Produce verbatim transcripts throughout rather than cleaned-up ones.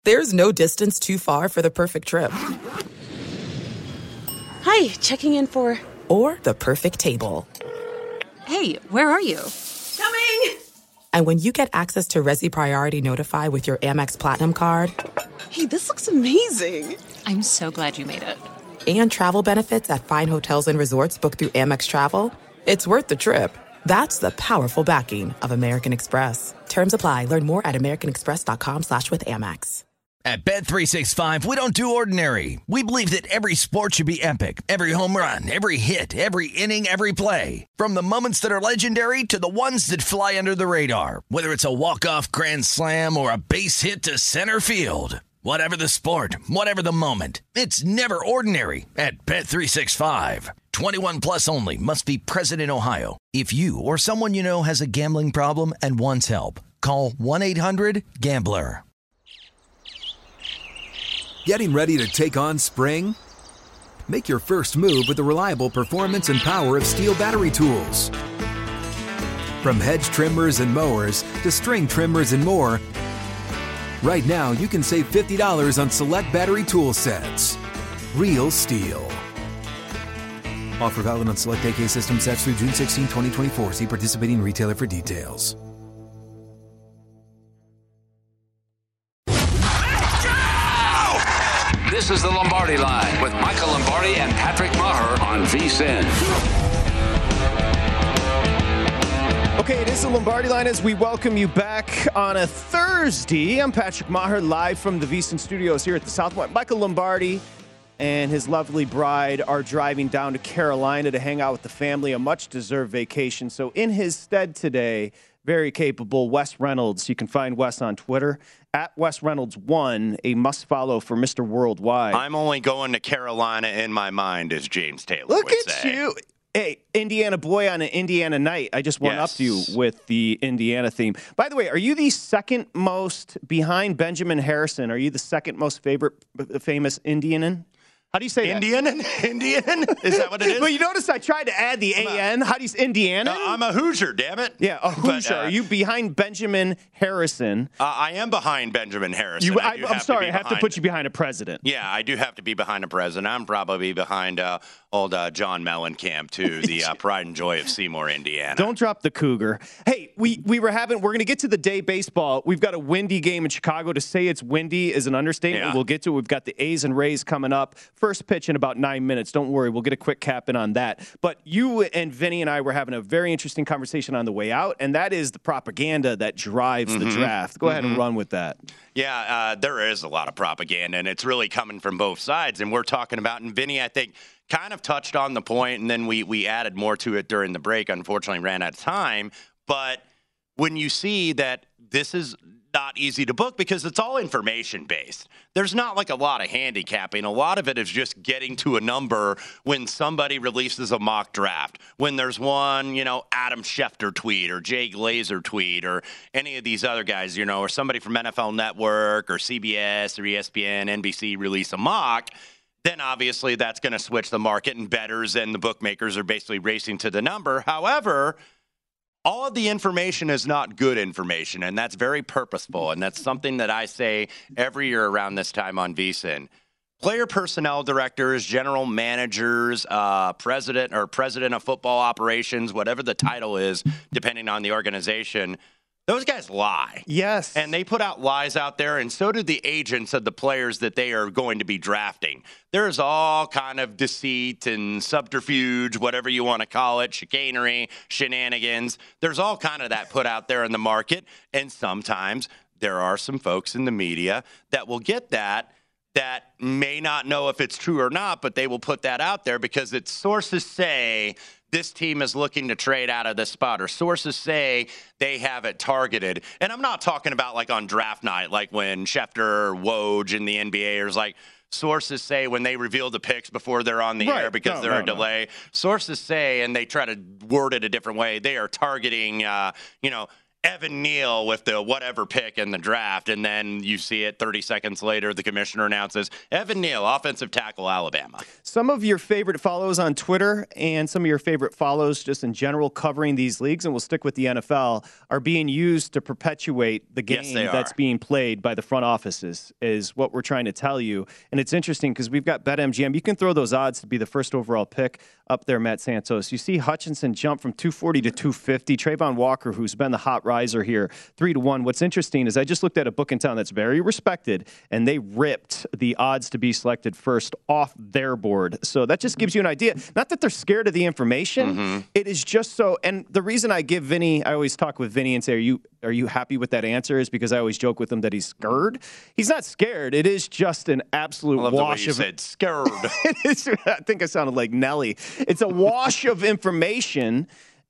There's no distance too far for the perfect trip. Hi, checking in for... Or the perfect table. Hey, where are you? Coming! And when you get access to Resi Priority Notify with your Amex Platinum card... Hey, this looks amazing. I'm so glad you made it. And travel benefits at fine hotels and resorts booked through Amex Travel, it's worth the trip. That's the powerful backing of American Express. Terms apply. Learn more at americanexpress.com slash with Amex. At Bet three sixty-five, we don't do ordinary. We believe that every sport should be epic. Every home run, every hit, every inning, every play. From the moments that are legendary to the ones that fly under the radar. Whether it's a walk-off grand slam or a base hit to center field. Whatever the sport, whatever the moment, it's never ordinary at Bet three sixty-five. twenty-one plus only. Must be present in Ohio. If you or someone you know has a gambling problem and wants help, call one eight hundred gambler. Getting ready to take on spring? Make your first move with the reliable performance and power of Steel battery tools. From hedge trimmers and mowers to string trimmers and more, right now you can save fifty dollars on select battery tool sets. Real Steel. Offer valid on select A K system sets through June sixteenth, twenty twenty-four. See participating retailer for details. This is the Lombardi Line with Michael Lombardi and Patrick Maher on V S I N. Okay, it is the Lombardi Line as we welcome you back on a Thursday. I'm Patrick Maher, live from the V S I N studios here at the Southpoint. Michael Lombardi and his lovely bride are driving down to Carolina to hang out with the family, a much-deserved vacation. So in his stead today, very capable Wes Reynolds. You can find Wes on Twitter, at Wes Reynolds one, a must-follow for Mister Worldwide. I'm only going to Carolina in my mind, as James Taylor Look would at say. you. Hey, Indiana boy on an Indiana night. I just one-upped Yes. you with the Indiana theme. By the way, are you the second most, behind Benjamin Harrison, are you the second most favorite, famous Indianan? How do you say Indian? that? Indian? Is that what it is? Well, you notice I tried to add the A N. How do you say Indiana? Uh, I'm a Hoosier, damn it. Yeah, a Hoosier. But, uh, are you behind Benjamin Harrison? Uh, I am behind Benjamin Harrison. You, I I, do I'm have sorry, to I have to behind- put you behind a president. Yeah, I do have to be behind a president. I'm probably behind uh, old uh, John Mellencamp, too, the uh, pride and joy of Seymour, Indiana. Don't drop the Cougar. Hey, we, we were having, we're going to get to the day baseball. We've got a windy game in Chicago. To say it's windy is an understatement. Yeah. We'll get to it. We've got the A's and Rays coming up. First pitch in about nine minutes. Don't worry. We'll get a quick cap in on that. But you and Vinny and I were having a very interesting conversation on the way out, and that is the propaganda that drives Mm-hmm. the draft. Go ahead and run with that. Yeah, uh, there is a lot of propaganda, and it's really coming from both sides. And we're talking about, and Vinny, I think, kind of touched on the point, and then we we added more to it during the break. Unfortunately, ran out of time. But when you see that this is not easy to book because it's all information based. There's not like a lot of handicapping. A lot of it is just getting to a number when somebody releases a mock draft. When there's one, you know, Adam Schefter tweet or Jay Glazer tweet or any of these other guys, you know, or somebody from N F L Network or C B S or E S P N, N B C release a mock, then obviously that's going to switch the market and bettors and the bookmakers are basically racing to the number. However, all of the information is not good information, and that's very purposeful, and that's something that I say every year around this time on V S I N. Player personnel directors, general managers, uh, president or president of football operations, whatever the title is, depending on the organization, those guys lie. Yes. And they put out lies out there, and so do the agents of the players that they are going to be drafting. There's all kind of deceit and subterfuge, whatever you want to call it, chicanery, shenanigans. There's all kind of that put out there in the market, and sometimes there are some folks in the media that will get that that may not know if it's true or not, but they will put that out there because its sources say this team is looking to trade out of this spot, or sources say they have it targeted. And I'm not talking about like on draft night, like when Schefter or Woj in the N B A is like, sources say when they reveal the picks before they're on the Right. air because No, they're no, a delay. no. Sources say, and they try to word it a different way, they are targeting, uh, you know, Evan Neal with the whatever pick in the draft, and then you see it thirty seconds later, the commissioner announces Evan Neal, offensive tackle, Alabama. Some of your favorite follows on Twitter and some of your favorite follows just in general covering these leagues, and we'll stick with the N F L, are being used to perpetuate the game yes, that's being played by the front offices, is what we're trying to tell you. And it's interesting because we've got BetMGM. You can throw those odds to be the first overall pick up there, Matt Santos. You see Hutchinson jump from two forty to two fifty. Trayvon Walker, who's been the hot riser here, three to one. What's interesting is I just looked at a book in town that's very respected, and they ripped the odds to be selected first off their board. So that just gives you an idea. Not that they're scared of the information. Mm-hmm. It is just so. And the reason I give Vinny, I always talk with Vinny and say, "Are you are you happy with that answer?" Is because I always joke with him that he's scared. He's not scared. It is just an absolute I love wash the way you of. Said scared. It is, I think I sounded like Nelly. It's a wash of information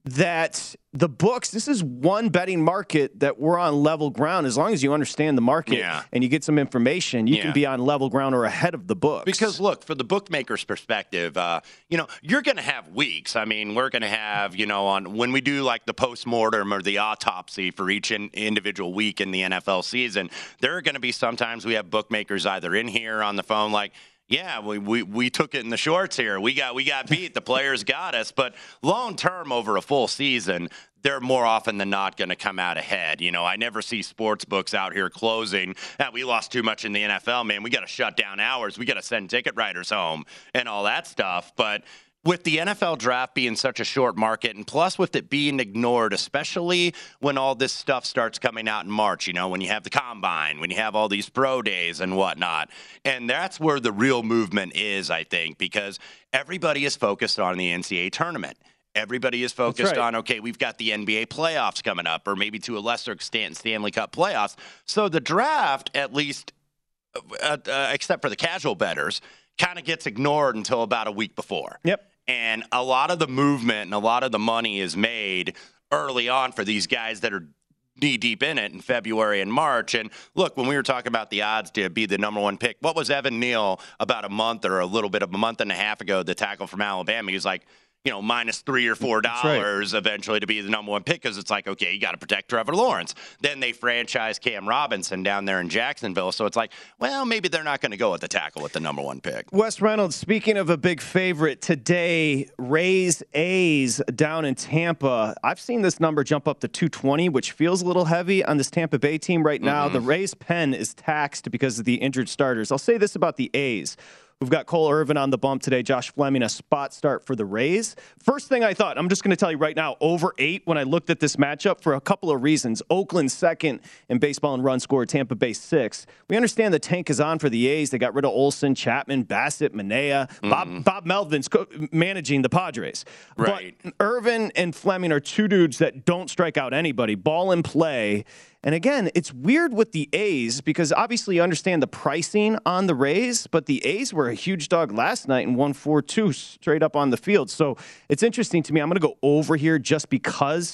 that the books, this is one betting market that we're on level ground. As long as you understand the market yeah. and you get some information, you yeah. can be on level ground or ahead of the books. Because, look, for the bookmaker's perspective, uh, you know, you're going to have weeks. I mean, we're going to have, you know, on when we do like the postmortem or the autopsy for each in, individual week in the N F L season, there are going to be sometimes we have bookmakers either in here on the phone like, yeah, we, we we took it in the shorts here. We got we got beat. The players got us. But long term, over a full season, they're more often than not going to come out ahead. You know, I never see sports books out here closing. Ah, we lost too much in the N F L, man. We got to shut down hours. We got to send ticket writers home and all that stuff. But with the N F L draft being such a short market, and plus with it being ignored, especially when all this stuff starts coming out in March, you know, when you have the combine, when you have all these pro days and whatnot. And that's where the real movement is, I think, because everybody is focused on the N C double A tournament. Everybody is focused right. on, okay, we've got the N B A playoffs coming up, or maybe to a lesser extent Stanley Cup playoffs. So the draft, at least, uh, uh, except for the casual bettors, kind of gets ignored until about a week before. Yep. And a lot of the movement and a lot of the money is made early on for these guys that are knee-deep in it in February and March. And look, when we were talking about the odds to be the number one pick, what was Evan Neal about a month or a little bit of a month and a half ago, the tackle from Alabama? He was like, you know, minus three or four dollars right. eventually to be the number one pick because it's like, okay, you got to protect Trevor Lawrence. Then they franchise Cam Robinson down there in Jacksonville. So it's like, well, maybe they're not going to go with the tackle with the number one pick. Wes Reynolds, speaking of a big favorite today, Rays A's down in Tampa. I've seen this number jump up to two twenty, which feels a little heavy on this Tampa Bay team right now. Mm-hmm. The Rays pen is taxed because of the injured starters. I'll say this about the A's. We've got Cole Irvin on the bump today. Josh Fleming, a spot start for the Rays. First thing I thought, I'm just going to tell you right now, over eight when I looked at this matchup for a couple of reasons. Oakland second in baseball and run score, Tampa Bay sixth. We understand the tank is on for the A's. They got rid of Olsen, Chapman, Bassett, Manea. Mm-hmm. Bob, Bob Melvin's co- managing the Padres. Right. But Irvin and Fleming are two dudes that don't strike out anybody. Ball in play. And again, it's weird with the A's because obviously you understand the pricing on the Rays, but the A's were a huge dog last night and won four two straight up on the field. So it's interesting to me. I'm going to go over here just because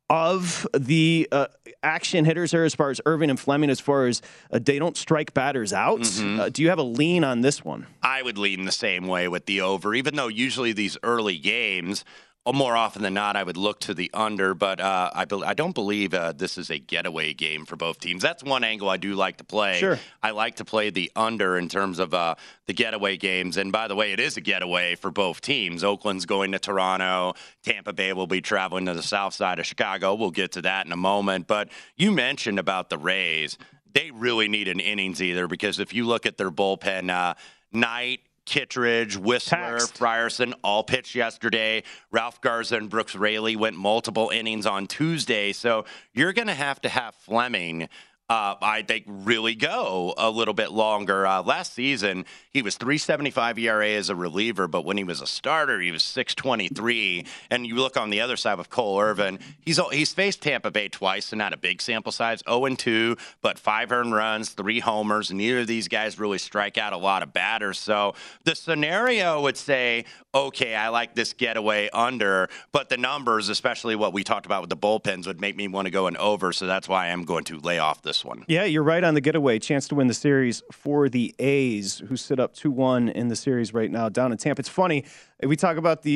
of the uh, action hitters here as far as Irvin and Fleming, as far as uh, they don't strike batters out. Mm-hmm. Uh, do you have a lean on this one? I would lean the same way with the over, even though usually these early games, more often than not, I would look to the under, but uh, I, be- I don't believe uh, this is a getaway game for both teams. That's one angle I do like to play. Sure. I like to play the under in terms of uh, the getaway games. And by the way, it is a getaway for both teams. Oakland's going to Toronto. Tampa Bay will be traveling to the south side of Chicago. We'll get to that in a moment. But you mentioned about the Rays. They really need an innings either because if you look at their bullpen, uh, Knight, Kittredge, Whistler, Taxed. Frierson all pitched yesterday. Ralph Garza and Brooks Raley went multiple innings on Tuesday. So you're going to have to have Fleming, uh, I think, really go a little bit longer. Uh, last season, he was three seventy-five E R A as a reliever, but when he was a starter, he was six twenty-three. And you look on the other side with Cole Irvin, he's he's faced Tampa Bay twice, so not a big sample size, oh and two, but five earned runs, three homers. Neither of these guys really strike out a lot of batters. So the scenario would say, okay, I like this getaway under, but the numbers, especially what we talked about with the bullpens, would make me want to go an over, so that's why I'm going to lay off this one. Yeah, you're right on the getaway. Chance to win the series for the A's, who sit up two one in the series right now down in Tampa. It's funny, we talk about the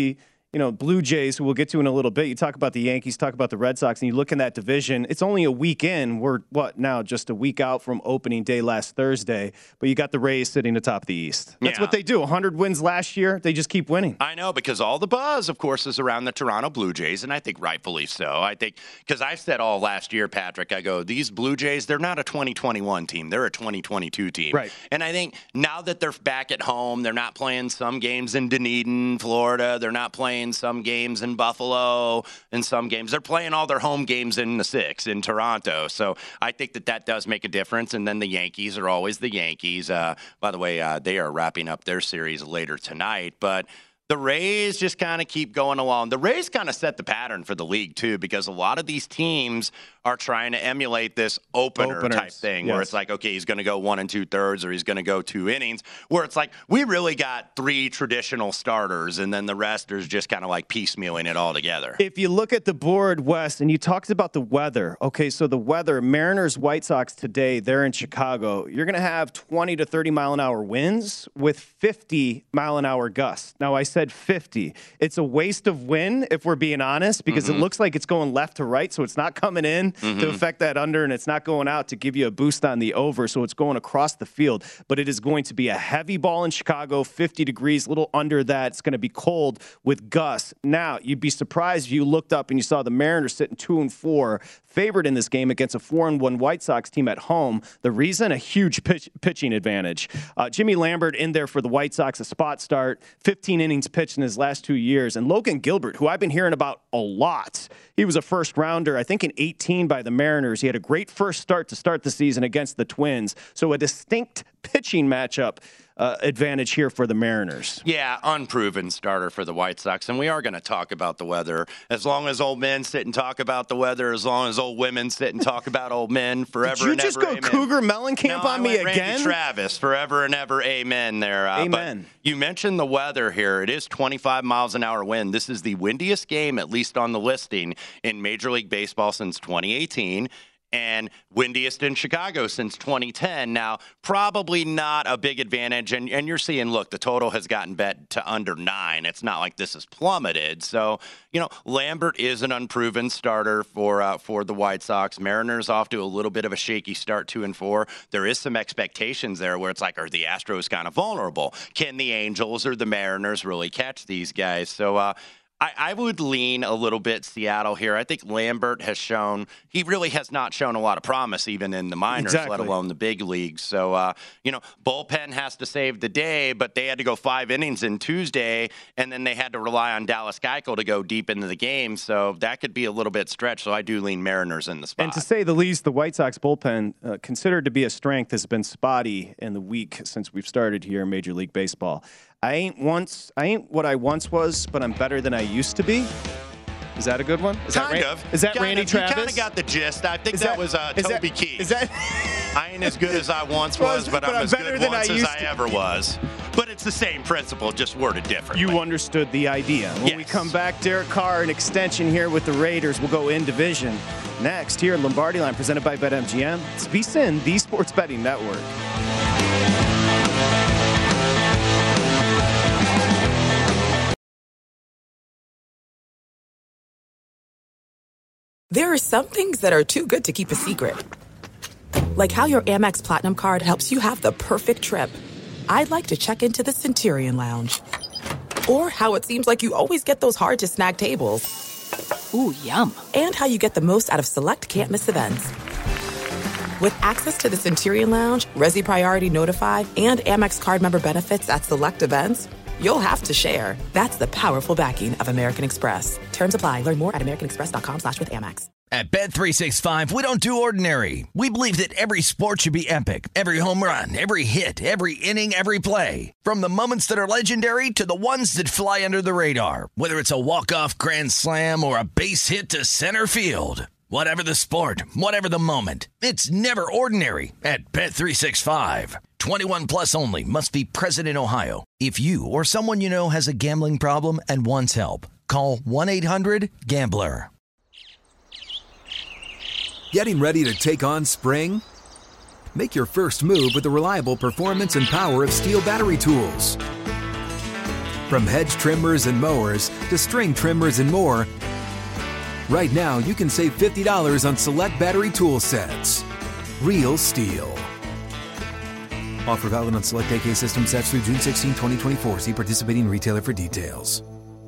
you know, Blue Jays, who we'll get to in a little bit. You talk about the Yankees, talk about the Red Sox, and you look in that division. It's only a week in. We're, what, now just a week out from opening day last Thursday. But you got the Rays sitting atop the East. That's yeah. what they do. one hundred wins last year. They just keep winning. I know, because all the buzz, of course, is around the Toronto Blue Jays, and I think rightfully so. I think, because I said all last year, Patrick, I go, these Blue Jays, they're not a twenty twenty-one team. They're a twenty twenty-two team. Right. And I think now that they're back at home, they're not playing some games in Dunedin, Florida. They're not playing some games in Buffalo and some games. They're playing all their home games in the six in Toronto. So I think that that does make a difference. And then the Yankees are always the Yankees. Uh, by the way, uh, they are wrapping up their series later tonight. But the Rays just kind of keep going along. The Rays kind of set the pattern for the league, too, because a lot of these teams are trying to emulate this opener Openers, type thing yes. where it's like, okay, he's going to go one and two thirds or he's going to go two innings, where it's like we really got three traditional starters and then the rest is just kind of like piecemealing it all together. If you look at the board, Wes, and you talked about the weather. Okay, so the weather, Mariners, White Sox today, they're in Chicago. You're going to have twenty to thirty mile an hour winds with fifty mile an hour gusts. Now, I said fifty. It's a waste of wind, if we're being honest, because mm-hmm. it looks like it's going left to right, so it's not coming in mm-hmm. to affect that under, and it's not going out to give you a boost on the over, so it's going across the field. But it is going to be a heavy ball in Chicago, fifty degrees, a little under that. It's going to be cold with gusts. Now, you'd be surprised if you looked up and you saw the Mariners sitting two and four, favored in this game against a four and one White Sox team at home. The reason, a huge pitch, pitching advantage. Uh, Jimmy Lambert in there for the White Sox, a spot start, fifteen innings pitched in his last two years. And Logan Gilbert, who I've been hearing about a lot, he was a first rounder, I think in eighteen by the Mariners. He had a great first start to start the season against the Twins. So a distinct pitching matchup uh, advantage here for the Mariners. Yeah, unproven starter for the White Sox. And we are going to talk about the weather. As long as old men sit and talk about the weather, as long as old women sit and talk about old men, forever Did you and just ever, go amen. Cougar Mellencamp no, on I me went again? Randy Travis, forever and ever, amen there. Uh, amen. But you mentioned the weather here. It is twenty-five miles an hour wind. This is the windiest game, at least on the listing, in Major League Baseball since twenty eighteen. And windiest in Chicago since twenty ten. Now, probably not a big advantage. And, and you're seeing, look, the total has gotten bet to under nine. It's not like this has plummeted. So, you know, Lambert is an unproven starter for uh, for the White Sox. Mariners off to a little bit of a shaky start, two and four. There is some expectations there where it's like, are the Astros kind of vulnerable? Can the Angels or the Mariners really catch these guys? So, uh, I, I would lean a little bit Seattle here. I think Lambert has shown – he really has not shown a lot of promise even in the minors, exactly. let alone the big leagues. So, uh, you know, bullpen has to save the day, but they had to go five innings in Tuesday, and then they had to rely on Dallas Keuchel to go deep into the game. So that could be a little bit stretched. So I do lean Mariners in the spot. And to say the least, the White Sox bullpen, uh, considered to be a strength, has been spotty in the week since we've started here in Major League Baseball. I ain't once. I ain't what I once was, but I'm better than I used to be. Is that a good one? Is kind that Ran- of. Is that kind Randy of. Travis? You kind of got the gist. I think that, that was uh, Toby that, Keith. Is that? I ain't as good as I once was, but, but I'm, I'm as good than once I as used I to. ever was. But it's the same principle, just worded differently. You understood the idea. When yes. we come back, Derek Carr, an extension here with the Raiders. We'll go in division. Next, here at Lombardi Line, presented by BetMGM. It's VSiN, the Sports Betting Network. There are some things that are too good to keep a secret. Like how your Amex Platinum card helps you have the perfect trip. I'd like to check into the Centurion Lounge. Or how it seems like you always get those hard-to-snag tables. Ooh, yum. And how you get the most out of select can't-miss events. With access to the Centurion Lounge, Resi Priority Notify, and Amex card member benefits at select events, you'll have to share. That's the powerful backing of American Express. Terms apply. Learn more at americanexpress.com slash with Amex. At Bet three sixty-five, we don't do ordinary. We believe that every sport should be epic. Every home run, every hit, every inning, every play. From the moments that are legendary to the ones that fly under the radar. Whether it's a walk-off grand slam or a base hit to center field. Whatever the sport, whatever the moment, it's never ordinary at Bet three sixty-five. twenty-one plus only. Must be present in Ohio. If you or someone you know has a gambling problem and wants help, call one eight hundred gambler. Getting ready to take on spring? Make your first move with the reliable performance and power of Steel battery tools. From hedge trimmers and mowers to string trimmers and more, right now you can save fifty dollars on select battery tool sets. Real STIHL. Offer valid on select A K system sets through June sixteenth, twenty twenty-four. See participating retailer for details.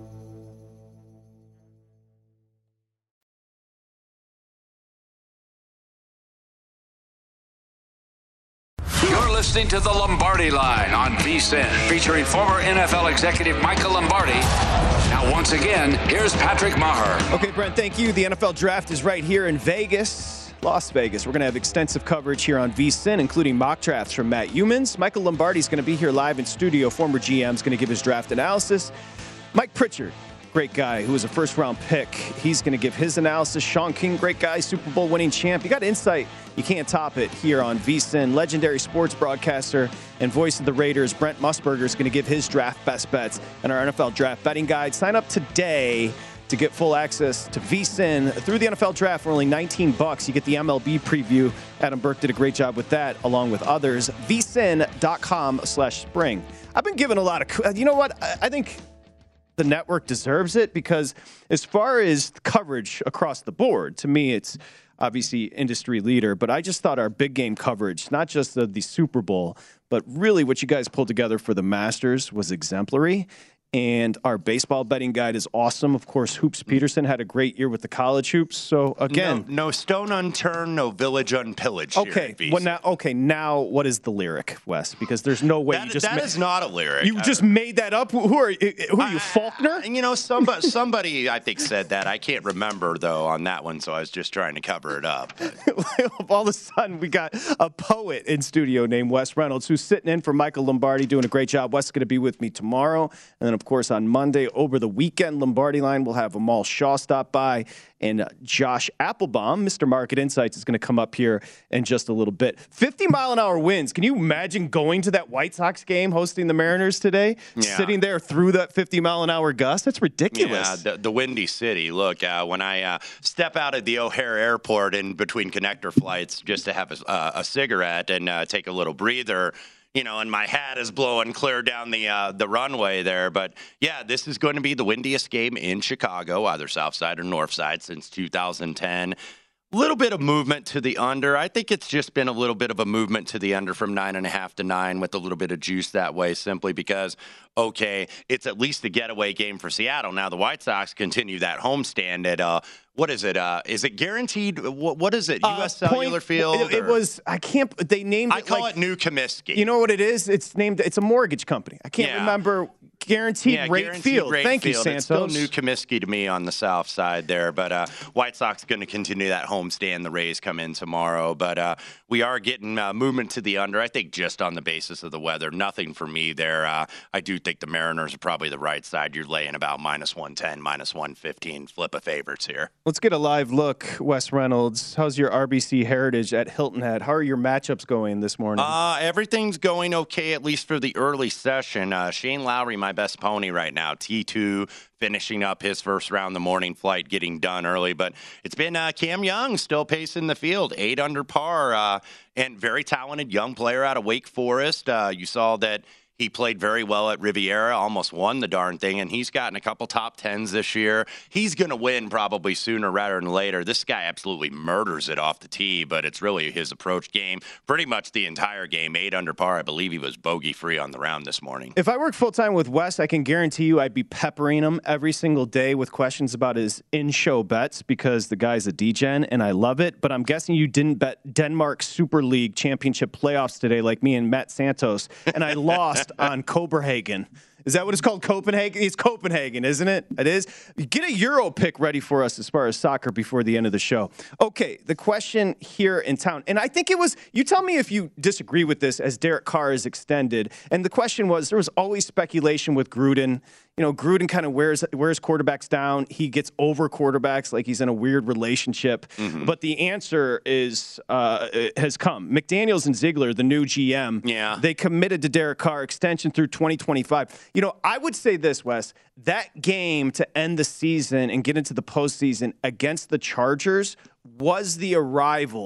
You're listening to the Lombardi Line on V S I N, featuring former N F L executive Michael Lombardi. Now, once again, here's Patrick Maher. Okay, Brent, thank you. The N F L Draft is right here in Vegas, Las Vegas. We're going to have extensive coverage here on V S I N, including mock drafts from Matt Youmans. Michael Lombardi is going to be here live in studio. Former G M is going to give his draft analysis. Mike Pritchard, great guy who was a first-round pick. He's going to give his analysis. Sean King, great guy, Super Bowl winning champ. You got insight. You can't top it here on V S I N. Legendary sports broadcaster and voice of the Raiders, Brent Musburger, is going to give his draft best bets and our N F L draft betting guide. Sign up today to get full access to V S I N through the N F L draft for only nineteen bucks. You get the M L B preview. Adam Burke did a great job with that, along with others. V S I N dot com slash spring. I've been given a lot of, you know what? I think the network deserves it because as far as coverage across the board, to me, it's obviously industry leader, but I just thought our big game coverage, not just of the Super Bowl, but really what you guys pulled together for the Masters was exemplary. And our baseball betting guide is awesome. Of course, Hoops Peterson had a great year with the college hoops. So again, no, no stone unturned, no village unpillaged. Okay, well now, okay, now what is the lyric, Wes? Because there's no way that, you just that ma- is not a lyric. You I, just made that up. Who are who are you, I, Faulkner? I, you know, somebody, somebody I think said that. I can't remember though on that one, so I was just trying to cover it up. All of a sudden, we got a poet in studio named Wes Reynolds, who's sitting in for Michael Lombardi, doing a great job. Wes is going to be with me tomorrow, and then of course on Monday. Over the weekend, Lombardi Line will have Amal Shaw stop by, and uh, Josh Applebaum, Mister Market Insights, is going to come up here in just a little bit. fifty mile an hour winds. Can you imagine going to that White Sox game, hosting the Mariners today, yeah. sitting there through that fifty mile an hour gust? That's ridiculous. Yeah, the, the windy city. Look, uh, when I uh, step out of the O'Hare Airport in between connector flights just to have a, uh, a cigarette and uh, take a little breather, you know, and my hat is blowing clear down the uh, the runway there. But, yeah, this is going to be the windiest game in Chicago, either south side or north side, since two thousand ten. A little bit of movement to the under. I think it's just been a little bit of a movement to the under from nine and a half to nine with a little bit of juice that way, simply because, okay, it's at least a getaway game for Seattle. Now the White Sox continue that homestand at uh, what is it? Uh, is it guaranteed? What, what is it? U S Uh, Cellular point, Field? It, it was. I can't. They named. I it call like, it New Comiskey. You know what it is? It's named. It's a mortgage company. I can't yeah. remember. Guaranteed yeah, rate guaranteed field. Rate Thank field. you, Santos. It's still New Comiskey to me on the south side there, but uh, White Sox going to continue that homestand. The Rays come in tomorrow, but uh, we are getting uh, movement to the under. I think just on the basis of the weather, nothing for me there. Uh, I do think the Mariners are probably the right side. You're laying about minus one ten, minus one fifteen. Flip of favorites here. Let's get a live look, Wes Reynolds. How's your R B C Heritage at Hilton Head? How are your matchups going this morning? Uh, everything's going okay, at least for the early session. Uh, Shane Lowry, my best pony right now, T two, finishing up his first round, the morning flight, getting done early. But it's been uh, Cam Young still pacing the field, eight under par, uh, and very talented young player out of Wake Forest. Uh, you saw that he played very well at Riviera, almost won the darn thing, and he's gotten a couple top tens this year. He's going to win probably sooner rather than later. This guy absolutely murders it off the tee, but it's really his approach game. Pretty much the entire game, eight under par. I believe he was bogey-free on the round this morning. If I worked full-time with Wes, I can guarantee you I'd be peppering him every single day with questions about his in-show bets because the guy's a D-gen, and I love it. But I'm guessing you didn't bet Denmark Super League Championship playoffs today like me and Matt Santos, and I lost on Copenhagen. Is that what it's called? Copenhagen? It's Copenhagen, isn't it? It is. Get a Euro pick ready for us as far as soccer before the end of the show. Okay, the question here in town, and I think it was, you tell me if you disagree with this as Derek Carr is extended, and the question was, there was always speculation with Gruden. You know, Gruden kind of wears wears quarterbacks down. He gets over quarterbacks like he's in a weird relationship. Mm-hmm. But the answer is uh, has come. McDaniels and Ziegler, the new G M, yeah. they committed to Derek Carr extension through twenty twenty-five. You know, I would say this, Wes, that game to end the season and get into the postseason against the Chargers was the arrival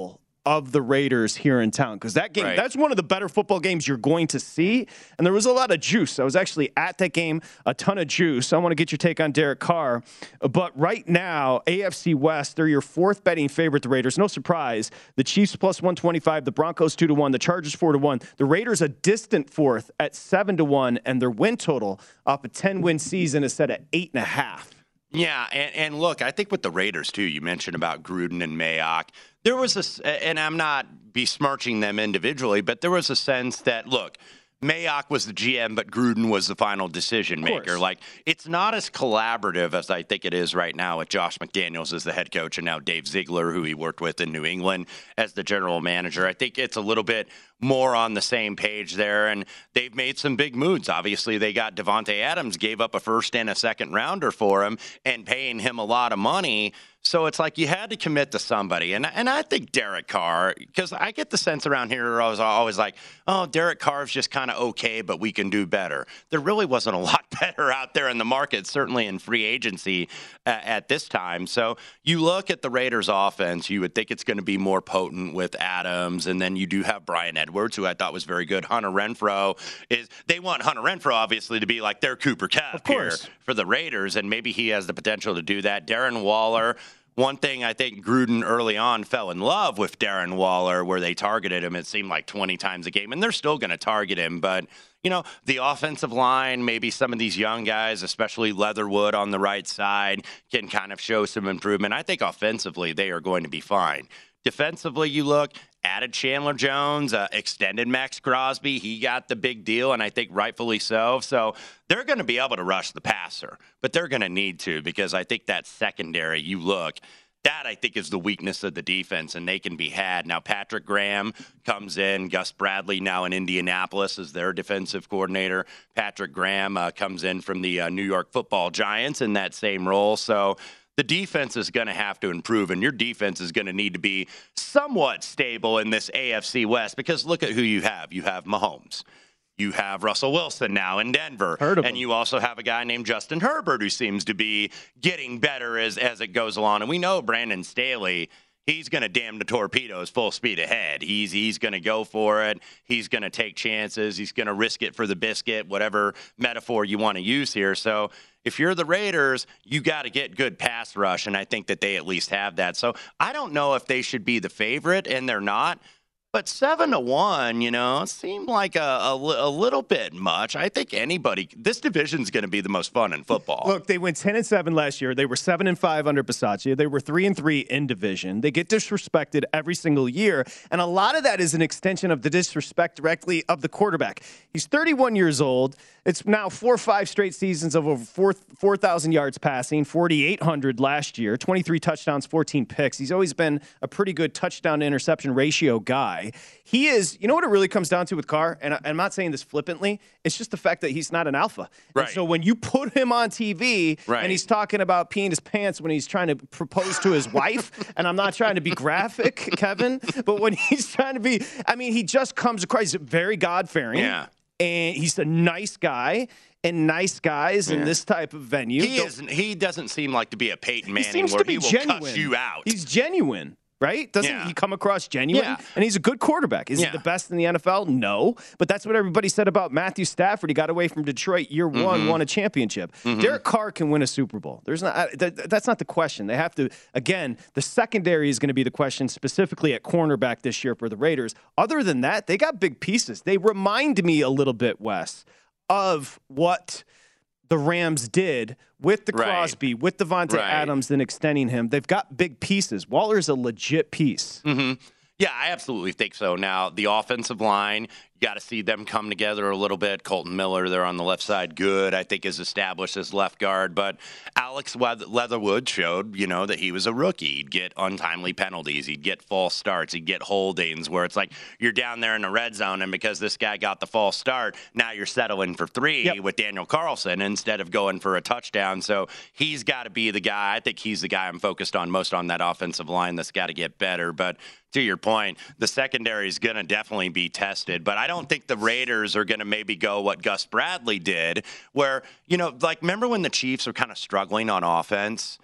of the Raiders here in town, because that game, right. that's one of the better football games you're going to see. And there was a lot of juice. I was actually at that game, a ton of juice. I want to get your take on Derek Carr. But right now, A F C West, they're your fourth betting favorite, the Raiders. No surprise. The Chiefs plus one twenty-five, the Broncos two to one, the Chargers four to one. The Raiders a distant fourth at seven to one, and their win total off a ten-win season is set at eight and a half. Yeah, and, and look, I think with the Raiders, too, you mentioned about Gruden and Mayock. There was a, and I'm not besmirching them individually, but there was a sense that, look, Mayock was the G M, but Gruden was the final decision maker. Like, it's not as collaborative as I think it is right now with Josh McDaniels as the head coach and now Dave Ziegler, who he worked with in New England as the general manager. I think it's a little bit more on the same page there, and they've made some big moves. Obviously, they got Devontae Adams, gave up a first and a second rounder for him and paying him a lot of money. So it's like you had to commit to somebody. And and I think Derek Carr, because I get the sense around here, I was always like, oh, Derek Carr's just kind of okay, but we can do better. There really wasn't a lot better out there in the market, certainly in free agency uh, at this time. So you look at the Raiders offense, you would think it's going to be more potent with Adams. And then you do have Brian Edwards, who I thought was very good. Hunter Renfrow is, they want Hunter Renfrow, obviously, to be like their Cooper Kupp here for the Raiders. And maybe he has the potential to do that. Darren Waller. One thing I think Gruden early on fell in love with Darren Waller, where they targeted him, it seemed like twenty times a game, and they're still going to target him. But, you know, the offensive line, maybe some of these young guys, especially Leatherwood on the right side, can kind of show some improvement. I think offensively they are going to be fine. Defensively, you look, added Chandler Jones, uh, extended Max Crosby. He got the big deal, and I think rightfully so. So they're going to be able to rush the passer, but they're going to need to, because I think that secondary, you look, that I think is the weakness of the defense, and they can be had. Now, Patrick Graham comes in. Gus Bradley now in Indianapolis is their defensive coordinator. Patrick Graham uh, comes in from the uh, New York Football Giants in that same role. So the defense is going to have to improve, and your defense is going to need to be somewhat stable in this A F C West, because look at who you have. You have Mahomes. You have Russell Wilson now in Denver. Heard of and him. You also have a guy named Justin Herbert, who seems to be getting better as, as it goes along. And we know Brandon Staley, he's going to damn the torpedoes full speed ahead. He's he's going to go for it. He's going to take chances. He's going to risk it for the biscuit, whatever metaphor you want to use here. So if you're the Raiders, you got to get good pass rush, and I think that they at least have that. So I don't know if they should be the favorite, and they're not. But seven to one, you know, seemed like a, a, a little bit much. I think anybody, this division is going to be the most fun in football. Look, they went ten and seven last year. They were seven and five under Bisaccia. They were three and three in division. They get disrespected every single year, and a lot of that is an extension of the disrespect directly of the quarterback. He's thirty-one years old. It's now four or five straight seasons of over four thousand yards passing, forty-eight hundred last year, twenty-three touchdowns, fourteen picks. He's always been a pretty good touchdown to interception ratio guy. He is, you know what it really comes down to with Carr? And I'm not saying this flippantly. It's just the fact that he's not an alpha. Right. And so when you put him on T V right. and he's talking about peeing his pants when he's trying to propose to his wife, and I'm not trying to be graphic, Kevin, but when he's trying to be, I mean, he just comes across, he's very God-fearing. Yeah. And he's a nice guy. And nice guys yeah. in this type of venue. He isn't. He doesn't seem like to be a Peyton Manning he seems where to be he will genuine. cuss you out. He's genuine. Right? Doesn't yeah. he come across genuine? Yeah. And he's a good quarterback. Is yeah. he the best in the N F L? No. But that's what everybody said about Matthew Stafford. He got away from Detroit year mm-hmm. one, won a championship. Mm-hmm. Derek Carr can win a Super Bowl. There's not. That, that's not the question. They have to, again, the secondary is going to be the question specifically at cornerback this year for the Raiders. Other than that, they got big pieces. They remind me a little bit, Wes, of what the Rams did with the Crosby, right. with Devontae right. Adams, then extending him. They've got big pieces. Waller's a legit piece. Mm-hmm. Yeah, I absolutely think so. Now, the offensive line, you got to see them come together a little bit. Colton Miller, they're on the left side, good, I think, is established as left guard. But Alex Leatherwood showed, you know, that he was a rookie. He'd get untimely penalties. He'd get false starts. He'd get holdings where it's like you're down there in the red zone, and because this guy got the false start, now you're settling for three yep. with Daniel Carlson instead of going for a touchdown. So he's got to be the guy. I think he's the guy I'm focused on most on that offensive line that's got to get better. But to your point, the secondary is going to definitely be tested. But I don't think the Raiders are going to maybe go what Gus Bradley did, where, you know, like, remember when the Chiefs were kind of struggling on offense?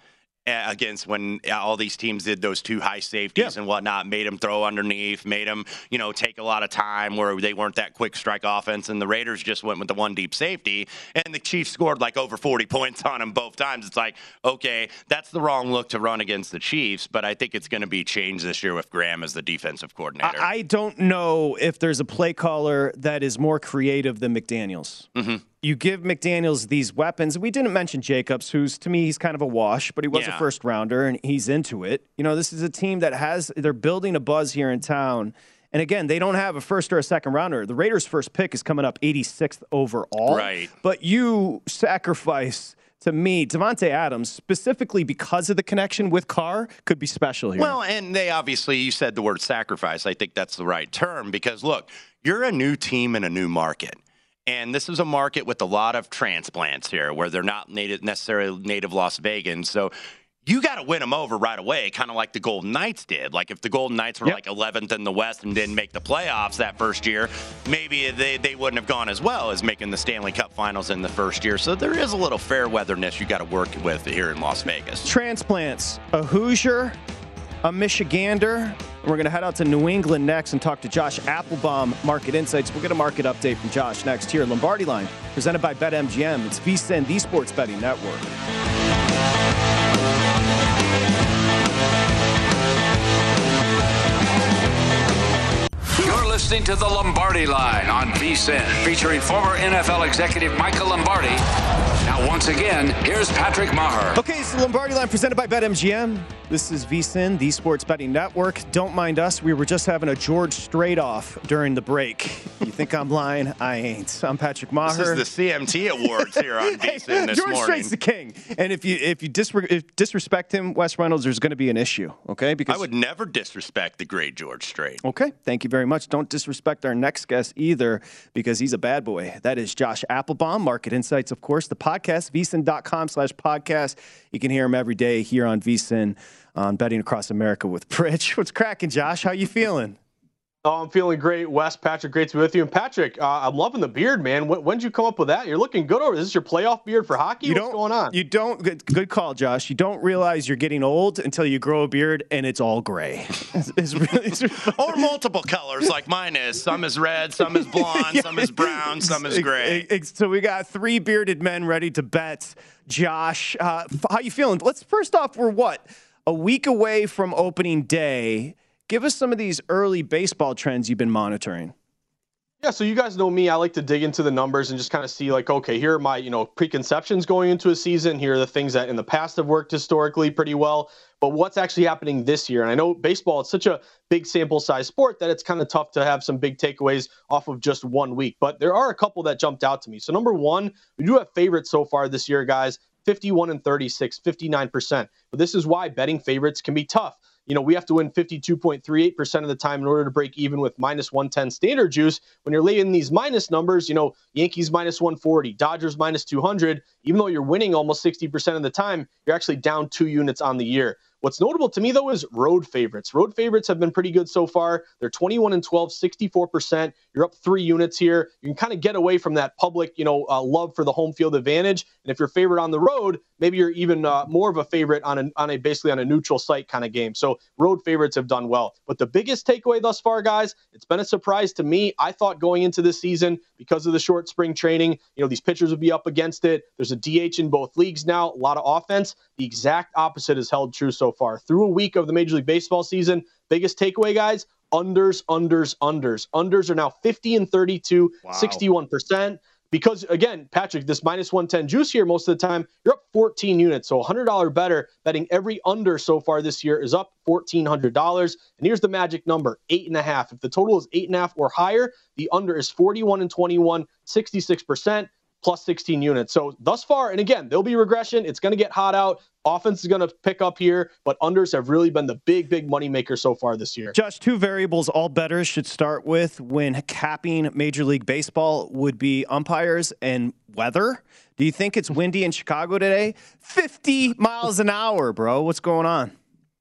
against when all these teams did those two high safeties yeah. and whatnot, made them throw underneath, made them, you know, take a lot of time where they weren't that quick strike offense, and the Raiders just went with the one deep safety, and the Chiefs scored like over forty points on them both times. It's like, okay, that's the wrong look to run against the Chiefs, but I think it's going to be changed this year with Graham as the defensive coordinator. I, I don't know if there's a play caller that is more creative than McDaniels. Mm-hmm. You give McDaniels these weapons. We didn't mention Jacobs, who's, to me, he's kind of a wash, but he was yeah. a first rounder, and he's into it. You know, this is a team that has, they're building a buzz here in town. And again, they don't have a first or a second rounder. The Raiders' first pick is coming up eighty-sixth overall. Right. But you sacrifice, to me, Davante Adams, specifically because of the connection with Carr, could be special here. Well, and they obviously, you said the word sacrifice. I think that's the right term because, look, you're a new team in a new market. And this is a market with a lot of transplants here where they're not native, necessarily native Las Vegans. So you got to win them over right away, kind of like the Golden Knights did. Like if the Golden Knights were yep. like eleventh in the West and didn't make the playoffs that first year, maybe they, they wouldn't have gone as well as making the Stanley Cup Finals in the first year. So there is a little fair weatherness you got to work with here in Las Vegas. Transplants, a Hoosier, a Michigander. We're going to head out to New England next and talk to Josh Applebaum, Market Insights. We'll get a market update from Josh next here. Lombardi Line, presented by BetMGM. It's VSiN, the Sports Betting Network. You're listening to the Lombardi Line on VSiN, featuring former N F L executive Michael Lombardi. Now, once again, here's Patrick Maher. Okay, it's the Lombardi Line presented by BetMGM. This is VSiN, the Sports Betting Network. Don't mind us. We were just having a George Strait-off during the break. You think I'm lying? I ain't. I'm Patrick Maher. This is the C M T Awards here on VSiN this George morning. Strait's the king. And if you if you disre- if disrespect him, Wes Reynolds, there's going to be an issue, okay? Because I would never disrespect the great George Strait. Okay, thank you very much. Don't disrespect our next guest either because he's a bad boy. That is Josh Applebaum, Market Insights, of course, the podcast, VSiN.com slash podcast. You can hear him every day here on VSiN on Betting Across America with Pritch. What's cracking, Josh? How you feeling? Oh, I'm feeling great, Wes. Patrick, great to be with you. And Patrick, uh, I'm loving the beard, man. When, when did you come up with that? You're looking good over. Is this your playoff beard for hockey? You What's going on? You don't. Good, good call, Josh. You don't realize you're getting old until you grow a beard and it's all gray. it's, it's really, it's really or multiple colors like mine is. Some is red, some is blonde, yeah. some is brown, some is gray. So we got three bearded men ready to bet. Josh, uh, how you feeling? Let's first off, we're what? A week away from opening day. Give us some of these early baseball trends you've been monitoring. Yeah, so you guys know me. I like to dig into the numbers and just kind of see, like, okay, here are my, you know, preconceptions going into a season. Here are the things that in the past have worked historically pretty well. But what's actually happening this year? And I know baseball, it's such a big sample size sport that it's kind of tough to have some big takeaways off of just one week. But there are a couple that jumped out to me. So number one, we do have favorites so far this year, guys. fifty-one and thirty-six, fifty-nine percent. But this is why betting favorites can be tough. You know, we have to win fifty-two point three eight percent of the time in order to break even with minus one ten standard juice. When you're laying these minus numbers, you know, Yankees minus one forty, Dodgers minus two hundred, even though you're winning almost sixty percent of the time, you're actually down two units on the year. What's notable to me, though, is road favorites. Road favorites have been pretty good so far. They're twenty-one and twelve, sixty-four percent. You're up three units here. You can kind of get away from that public, you know, uh, love for the home field advantage. And if you're favored on the road, maybe you're even uh, more of a favorite on a, on a basically on a neutral site kind of game. So road favorites have done well. But the biggest takeaway thus far, guys, it's been a surprise to me. I thought going into this season, because of the short spring training, you know, these pitchers would be up against it. There's a D H in both leagues now, a lot of offense. The exact opposite has held true so far. Through a week of the Major League Baseball season, biggest takeaway, guys, unders, unders, unders. Unders are now fifty and thirty-two, wow. sixty-one percent. Because, again, Patrick, this minus one ten juice here, most of the time, you're up fourteen units. So one hundred dollars better. Betting every under so far this year is up fourteen hundred dollars. And here's the magic number, eight and a half. If the total is eight and a half or higher, the under is forty-one and twenty-one, sixty-six percent. Plus sixteen units. So thus far, and again, there'll be regression. It's going to get hot out. Offense is going to pick up here, but unders have really been the big, big moneymaker so far this year. Josh, two variables all bettors should start with when capping Major League Baseball would be umpires and weather. Do you think it's windy in Chicago today? fifty miles an hour, bro. What's going on?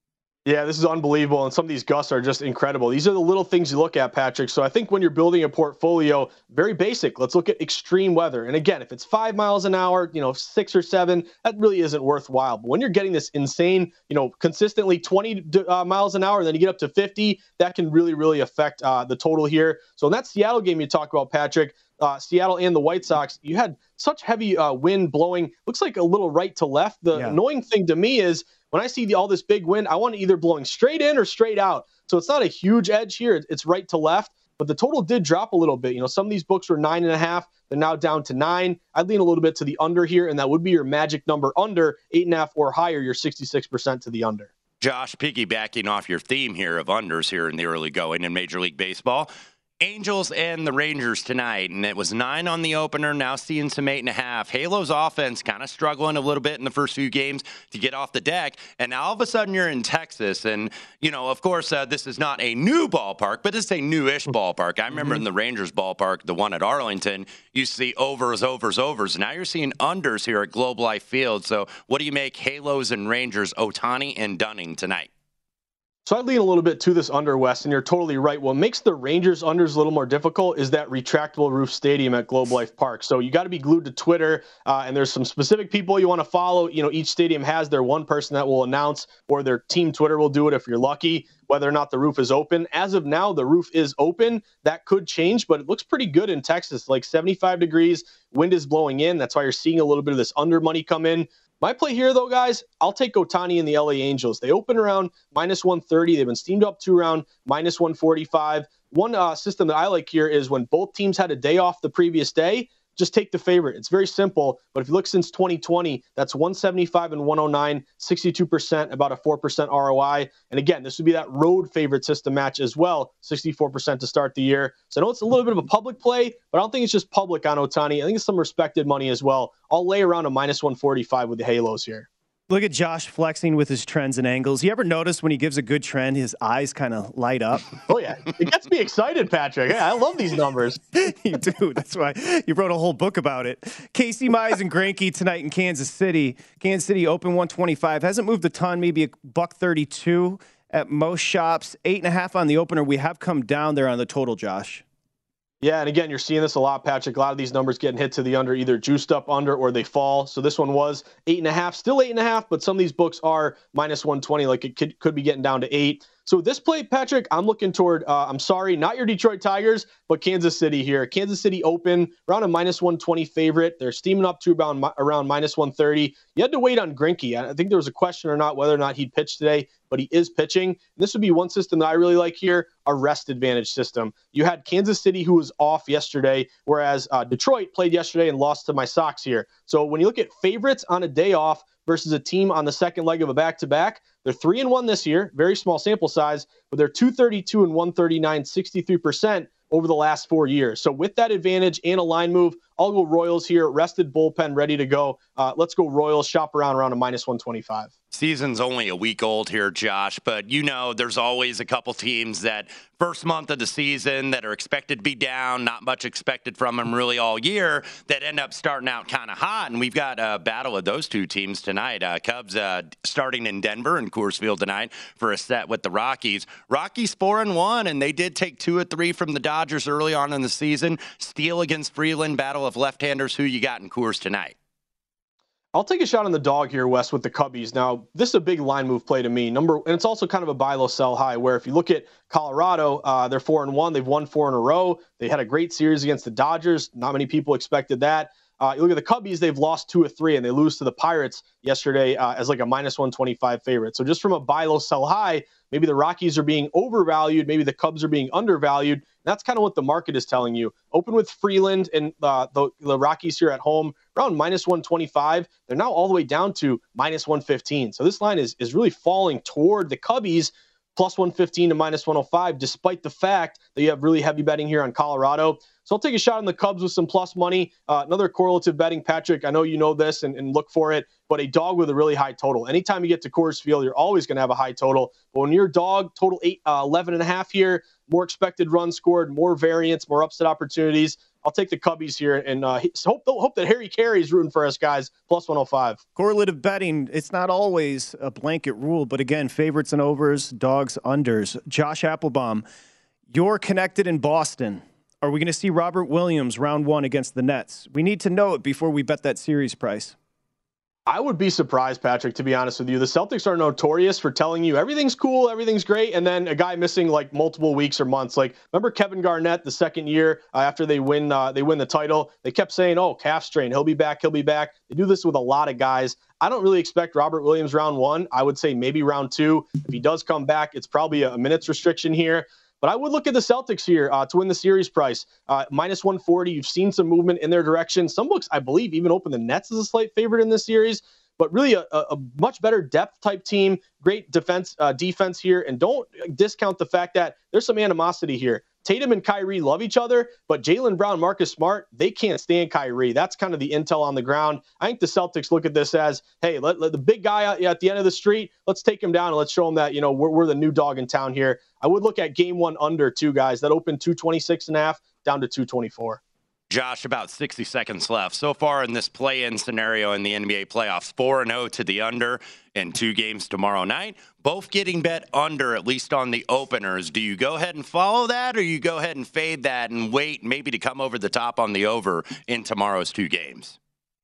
Yeah, this is unbelievable, and some of these gusts are just incredible. These are the little things you look at, Patrick. So I think when you're building a portfolio, very basic. Let's look at extreme weather. And again, if it's five miles an hour, you know, six or seven, that really isn't worthwhile. But when you're getting this insane, you know, consistently twenty uh, miles an hour, and then you get up to fifty, that can really, really affect uh, the total here. So in that Seattle game you talk about, Patrick, Uh, Seattle and the White Sox, you had such heavy uh, wind blowing, looks like a little right to left. The yeah. annoying thing to me is when I see the, all this big wind, I want it either blowing straight in or straight out. So it's not a huge edge here. It's right to left, but the total did drop a little bit. You know, some of these books were nine and a half. They're now down to nine. I'd lean a little bit to the under here, and that would be your magic number under eight and a half or higher. You're sixty-six percent to the under. Josh, piggybacking off your theme here of unders here in the early going in Major League Baseball, Angels and the Rangers tonight, and it was nine on the opener, now seeing some eight and a half. Halo's offense kind of struggling a little bit in the first few games to get off the deck, and now all of a sudden you're in Texas, and, you know, of course, uh, this is not a new ballpark, but it's a newish ballpark. I remember mm-hmm. in the Rangers ballpark, the one at Arlington, you see overs, overs, overs. Now you're seeing unders here at Globe Life Field, so what do you make Halos and Rangers, Ohtani and Dunning tonight? So I lean a little bit to this under, Wes, and you're totally right. What makes the Rangers unders a little more difficult is that retractable roof stadium at Globe Life Park. So you got to be glued to Twitter, uh, and there's some specific people you want to follow. You know, each stadium has their one person that will announce, or their team Twitter will do it if you're lucky, whether or not the roof is open. As of now, the roof is open. That could change, but it looks pretty good in Texas, like seventy-five degrees. Wind is blowing in. That's why you're seeing a little bit of this under money come in. My play here, though, guys, I'll take Ohtani and the L A Angels. They open around minus one thirty. They've been steamed up to around minus one forty-five. One uh, system that I like here is when both teams had a day off the previous day, just take the favorite. It's very simple, but if you look since twenty twenty, that's one seventy-five and one oh nine, sixty-two percent, about a four percent R O I. And again, this would be that road favorite system match as well, sixty-four percent to start the year. So I know it's a little bit of a public play, but I don't think it's just public on Ohtani. I think it's some respected money as well. I'll lay around a minus one forty-five with the Halos here. Look at Josh flexing with his trends and angles. You ever notice when he gives a good trend, his eyes kind of light up? Oh, yeah. It gets me excited, Patrick. Yeah, I love these numbers. You do. That's why you wrote a whole book about it. Casey Mize and Greinke tonight in Kansas City. Kansas City open one twenty-five. Hasn't moved a ton, maybe a buck thirty-two at most shops. Eight and a half on the opener. We have come down there on the total, Josh. Yeah, and again, you're seeing this a lot, Patrick. A lot of these numbers getting hit to the under, either juiced up under or they fall. So this one was eight and a half, still eight and a half, but some of these books are minus one twenty, like it could, could be getting down to eight. So this play, Patrick, I'm looking toward, uh, I'm sorry, not your Detroit Tigers, but Kansas City here. Kansas City open, around a minus one twenty favorite. They're steaming up to around, around minus one thirty. You had to wait on Greinke. I think there was a question or not whether or not he'd pitch today, but he is pitching. And this would be one system that I really like here, a rest advantage system. You had Kansas City, who was off yesterday, whereas uh, Detroit played yesterday and lost to my Sox here. So when you look at favorites on a day off versus a team on the second leg of a back-to-back, they're three and one this year, very small sample size, but they're two thirty-two and one thirty-nine, sixty-three percent over the last four years. So with that advantage and a line move, I'll go Royals here, rested bullpen, ready to go. Uh, let's go Royals, shop around around a minus one twenty-five. Season's only a week old here, Josh, but you know there's always a couple teams that first month of the season that are expected to be down, not much expected from them really all year, that end up starting out kind of hot, and we've got a battle of those two teams tonight. Uh, Cubs uh, starting in Denver and Coors Field tonight for a set with the Rockies. Rockies four and one, and they did take two or three from the Dodgers early on in the season. Steele against Freeland, battle of left-handers. Who you got in Coors tonight? I'll take a shot on the dog here, Wes, with the Cubbies. Now, this is a big line move play to me. Number, and it's also kind of a buy low, sell high, where if you look at Colorado, uh, they're four and one. They've won four in a row. They had a great series against the Dodgers. Not many people expected that. Uh, you look at the Cubbies, they've lost two or three, and they lose to the Pirates yesterday uh, as like a minus one twenty-five favorite. So just from a buy low, sell high, maybe the Rockies are being overvalued. Maybe the Cubs are being undervalued. And that's kind of what the market is telling you. Open with Freeland and uh, the, the Rockies here at home around minus one twenty-five. They're now all the way down to minus one fifteen. So this line is, is really falling toward the Cubbies, plus one fifteen to minus one oh five, despite the fact that you have really heavy betting here on Colorado. So I'll take a shot on the Cubs with some plus money. Uh, another correlative betting, Patrick, I know you know this and, and look for it, but a dog with a really high total. Anytime you get to Coors Field, you're always going to have a high total. But when you're a dog, total eight, uh, eleven and a half here, more expected runs scored, more variance, more upset opportunities. I'll take the Cubbies here, and uh, hope hope that Harry Carey's rooting for us, guys. Plus one oh five. Correlative betting, it's not always a blanket rule, but again, favorites and overs, dogs, unders. Josh Applebaum, you're connected in Boston. Are we going to see Robert Williams round one against the Nets? We need to know it before we bet that series price. I would be surprised, Patrick, to be honest with you. The Celtics are notorious for telling you everything's cool, everything's great, and then a guy missing like multiple weeks or months. Like, remember Kevin Garnett the second year uh, after they win uh, they win the title? They kept saying, oh, calf strain, he'll be back, he'll be back. They do this with a lot of guys. I don't really expect Robert Williams round one. I would say maybe round two. If he does come back, it's probably a, a minutes restriction here. But I would look at the Celtics here uh, to win the series price. Uh, minus one forty, you've seen some movement in their direction. Some books, I believe, even open the Nets as a slight favorite in this series. But really a, a much better depth type team, great defense uh, defense here. And don't discount the fact that there's some animosity here. Tatum and Kyrie love each other, but Jaylen Brown, Marcus Smart, they can't stand Kyrie. That's kind of the intel on the ground. I think the Celtics look at this as, hey, let, let the big guy at the end of the street, let's take him down and let's show him that, you know, we're, we're the new dog in town here. I would look at game one under two guys that opened two twenty-six and a half down to two twenty-four. Josh, about sixty seconds left. So far in this play-in scenario in the N B A playoffs, four and oh to the under in two games tomorrow night. Both getting bet under, at least on the openers. Do you go ahead and follow that, or you go ahead and fade that and wait maybe to come over the top on the over in tomorrow's two games?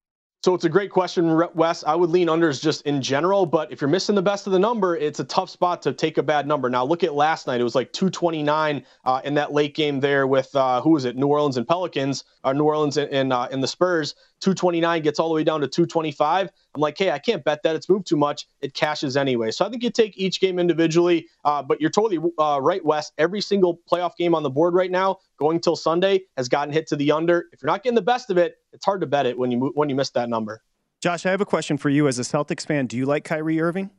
So it's a great question, Wes. I would lean unders just in general, but if you're missing the best of the number, it's a tough spot to take a bad number. Now, look at last night. It was like two twenty-nine uh, in that late game there with, uh, who was it, New Orleans and Pelicans, or New Orleans and, and, uh, and the Spurs. two twenty-nine gets all the way down to two twenty-five. I'm like, hey, I can't bet that. It's moved too much. It cashes anyway. So I think you take each game individually, uh, but you're totally uh, right, Wes. Every single playoff game on the board right now, going till Sunday, has gotten hit to the under. If you're not getting the best of it, it's hard to bet it when you when you miss that number. Josh, I have a question for you as a Celtics fan. Do you like Kyrie Irving?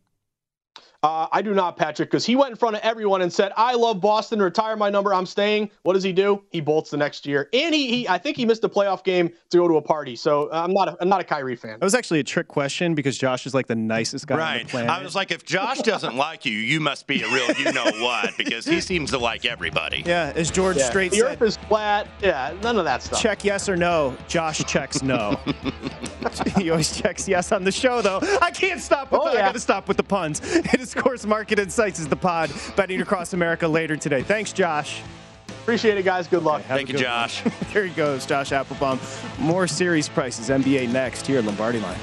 Uh, I do not, Patrick, because he went in front of everyone and said, I love Boston, retire my number, I'm staying. What does he do? He bolts the next year. And he, he I think he missed a playoff game to go to a party. So I'm not a, I'm not a Kyrie fan. That was actually a trick question because Josh is like the nicest guy right. on the planet. I was like, if Josh doesn't like you, you must be a real you-know-what, because he seems to like everybody. Yeah, as George yeah. Strait the said. The earth is flat. Yeah, none of that stuff. Check yes or no. Josh checks no. He always checks yes on the show, though. I can't stop with oh, the, yeah. I got to stop with the puns. It is Course Market Insights is the pod. Betting across America later today. Thanks, Josh. Appreciate it, guys. Good luck. Okay, Thank you, Josh. There he goes, Josh Applebaum. More series prices, N B A next here at Lombardi Line.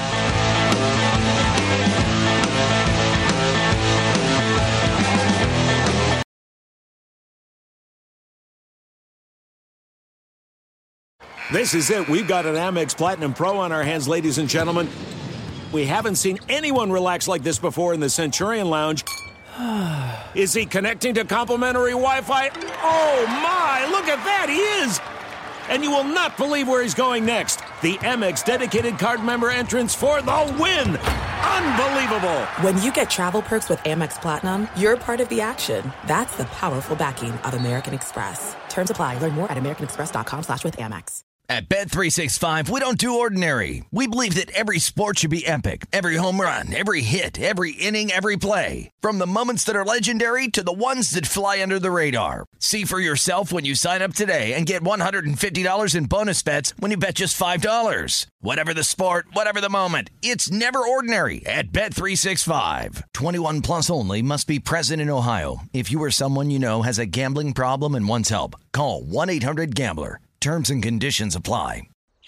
This is it. We've got an Amex Platinum Pro on our hands, ladies and gentlemen. We haven't seen anyone relax like this before in the Centurion Lounge. Is he connecting to complimentary Wi-Fi? Oh, my! Look at that! He is! And you will not believe where he's going next. The Amex dedicated card member entrance for the win! Unbelievable! When you get travel perks with Amex Platinum, you're part of the action. That's the powerful backing of American Express. Terms apply. Learn more at americanexpress.com slash with Amex. At Bet three sixty-five, we don't do ordinary. We believe that every sport should be epic. Every home run, every hit, every inning, every play. From the moments that are legendary to the ones that fly under the radar. See for yourself when you sign up today and get one hundred fifty dollars in bonus bets when you bet just five dollars. Whatever the sport, whatever the moment, it's never ordinary at Bet three sixty-five. twenty-one plus only. Must be present in Ohio. If you or someone you know has a gambling problem and wants help, call one eight hundred gambler. Terms and conditions apply.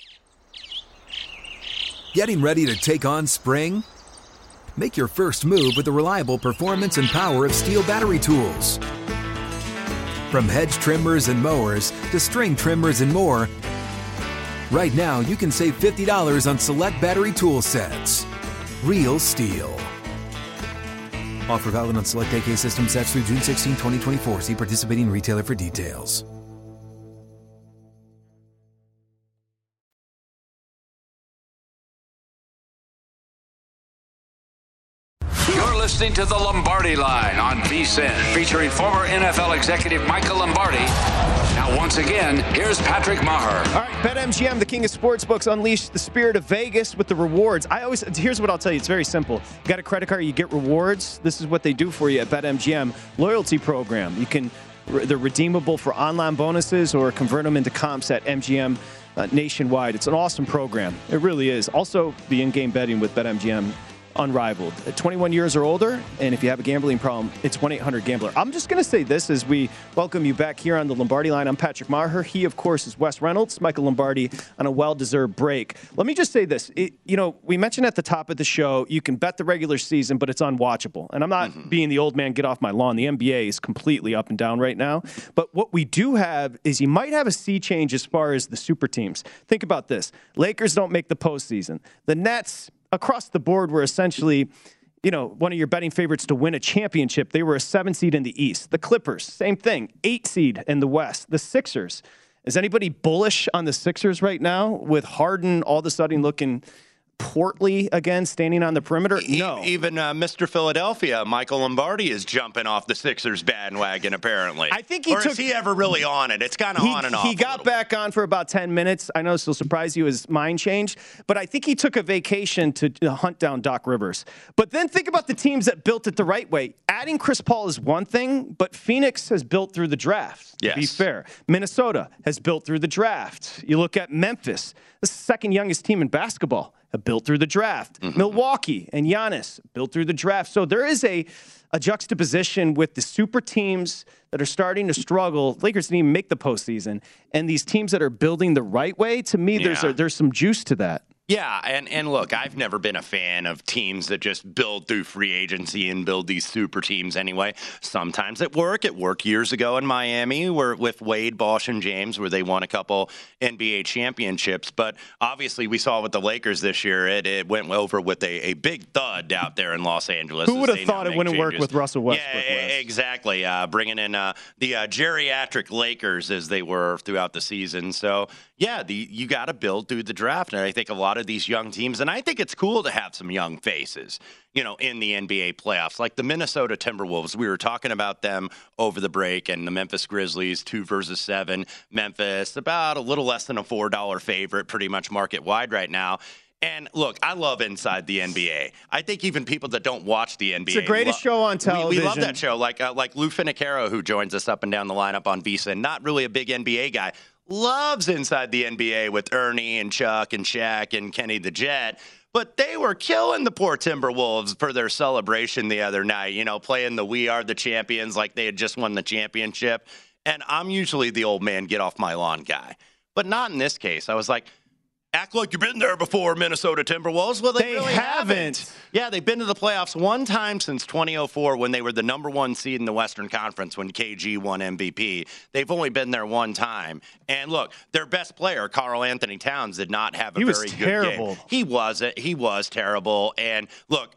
Getting ready to take on spring? Make your first move with the reliable performance and power of Steel battery tools. From hedge trimmers and mowers to string trimmers and more, right now you can save fifty dollars on select battery tool sets. Real Steel. Offer valid on select A K system sets through June sixteenth, twenty twenty-four. See participating retailer for details. Listening to the Lombardi Line on V S I N, featuring former N F L executive Michael Lombardi. Now, once again, here's Patrick Maher. All right, BetMGM, the king of sportsbooks, unleash the spirit of Vegas with the rewards. I always here's what I'll tell you. It's very simple. You got a credit card, you get rewards. This is what they do for you at BetMGM. Loyalty program. You can They're redeemable for online bonuses or convert them into comps at M G M uh, nationwide. It's an awesome program. It really is. Also, the in-game betting with BetMGM, unrivaled. At twenty-one years or older, and if you have a gambling problem, it's one eight hundred gambler. I'm just going to say this as we welcome you back here on the Lombardi Line. I'm Patrick Maher. He, of course, is Wes Reynolds. Michael Lombardi on a well-deserved break. Let me just say this. It, you know, we mentioned at the top of the show, you can bet the regular season, but it's unwatchable. And I'm not mm-hmm. being the old man, get off my lawn. The N B A is completely up and down right now. But what we do have is you might have a sea change as far as the super teams. Think about this. Lakers don't make the postseason. The Nets, across the board, were essentially, you know, one of your betting favorites to win a championship. They were a seven seed in the East. The Clippers, same thing, eight seed in the West. The Sixers, is anybody bullish on the Sixers right now with Harden all of a sudden looking portly again, standing on the perimeter? No. Even uh, Mister Philadelphia, Michael Lombardi, is jumping off the Sixers bandwagon, apparently. I think he or took, is he ever really on it? It's kind of on and off. He got back on for about ten minutes. I know this will surprise you, his mind changed, but I think he took a vacation to hunt down Doc Rivers. But then think about the teams that built it the right way. Adding Chris Paul is one thing, but Phoenix has built through the draft, to yes. be fair. Minnesota has built through the draft. You look at Memphis, the second youngest team in basketball, have built through the draft. Mm-hmm. Milwaukee and Giannis built through the draft. So there is a, a juxtaposition with the super teams that are starting to struggle. Lakers didn't even make the postseason. And these teams that are building the right way, to me, yeah. there's a, there's some juice to that. Yeah, and, and look, I've never been a fan of teams that just build through free agency and build these super teams anyway. Sometimes it worked. It worked years ago in Miami where with Wade, Bosh, and James where they won a couple N B A championships. But obviously we saw with the Lakers this year, it, it went over with a, a big thud out there in Los Angeles. Who would have thought it wouldn't changes. work with Russell Westbrook? Yeah, West? exactly. Uh, bringing in uh, the uh, geriatric Lakers as they were throughout the season. So, yeah, the, you got to build through the draft. And I think a lot of these young teams, and I think it's cool to have some young faces, you know, in the N B A playoffs, like the Minnesota Timberwolves. We were talking about them over the break, and the Memphis Grizzlies, two versus seven. Memphis, about a little less than a four dollar favorite, pretty much market wide right now. And look, I love Inside the N B A. I think even people that don't watch the N B A, it's the greatest lo- show on television. We, we love that show. Like uh, like Lou Finicaro, who joins us up and down the lineup on VSiN, not really a big N B A guy, loves Inside the N B A with Ernie and Chuck and Shaq and Kenny the Jet. But they were killing the poor Timberwolves for their celebration the other night, you know, playing the We Are the Champions like they had just won the championship. And I'm usually the old man get off my lawn guy. But not in this case. I was like, act like you've been there before, Minnesota Timberwolves. Well, they, they really haven't. haven't. Yeah, they've been to the playoffs one time since twenty oh four when they were the number one seed in the Western Conference when K G won M V P. They've only been there one time. And look, their best player, Karl Anthony Towns, did not have a he very was good terrible. game. He wasn't. He was terrible. And look,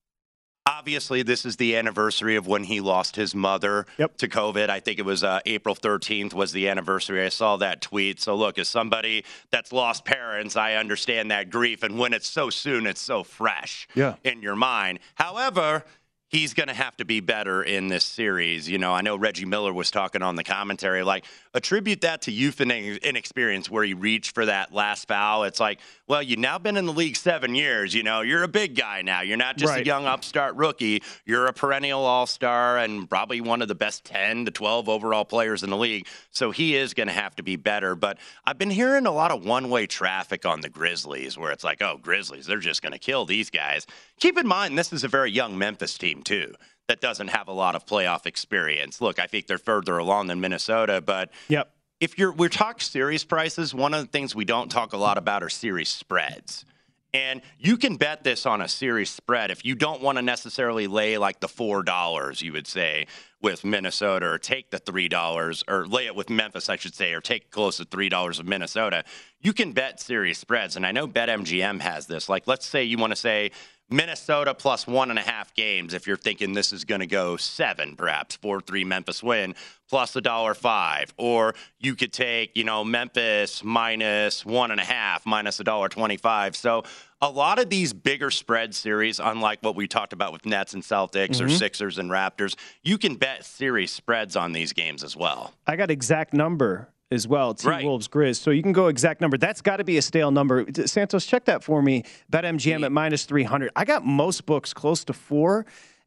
obviously, this is the anniversary of when he lost his mother yep. to COVID. I think it was uh, April thirteenth was the anniversary. I saw that tweet. So, look, as somebody that's lost parents, I understand that grief. And when it's so soon, it's so fresh yeah. in your mind. However, he's going to have to be better in this series. You know, I know Reggie Miller was talking on the commentary, like, attribute that to youth and inexperience where he reached for that last foul. It's like, well, you've now been in the league seven years. You know, you're a big guy now. You're not just right. a young upstart rookie. You're a perennial all-star and probably one of the best ten to twelve overall players in the league. So he is going to have to be better. But I've been hearing a lot of one-way traffic on the Grizzlies where it's like, oh, Grizzlies, they're just going to kill these guys. Keep in mind, this is a very young Memphis team, too, that doesn't have a lot of playoff experience. Look, I think they're further along than Minnesota, but yep. if you're we're talking series prices, one of the things we don't talk a lot about are series spreads. And you can bet this on a series spread if you don't want to necessarily lay like the four dollars, you would say, with Minnesota, or take the three dollars, or lay it with Memphis, I should say, or take close to three dollars of Minnesota. You can bet series spreads, and I know BetMGM has this. Like, let's say you want to say Minnesota plus one and a half games if you're thinking this is going to go seven, perhaps, four three Memphis win, plus a dollar five. Or you could take, you know, Memphis minus one and a half, minus a dollar twenty-five. So a lot of these bigger spread series, unlike what we talked about with Nets and Celtics mm-hmm. or Sixers and Raptors, you can bet series spreads on these games as well. I got exact number as well, T-Wolves right. Grizz. So you can go exact number. That's got to be a stale number. Santos, check that for me. BetMGM at minus three hundred. I got most books close to four.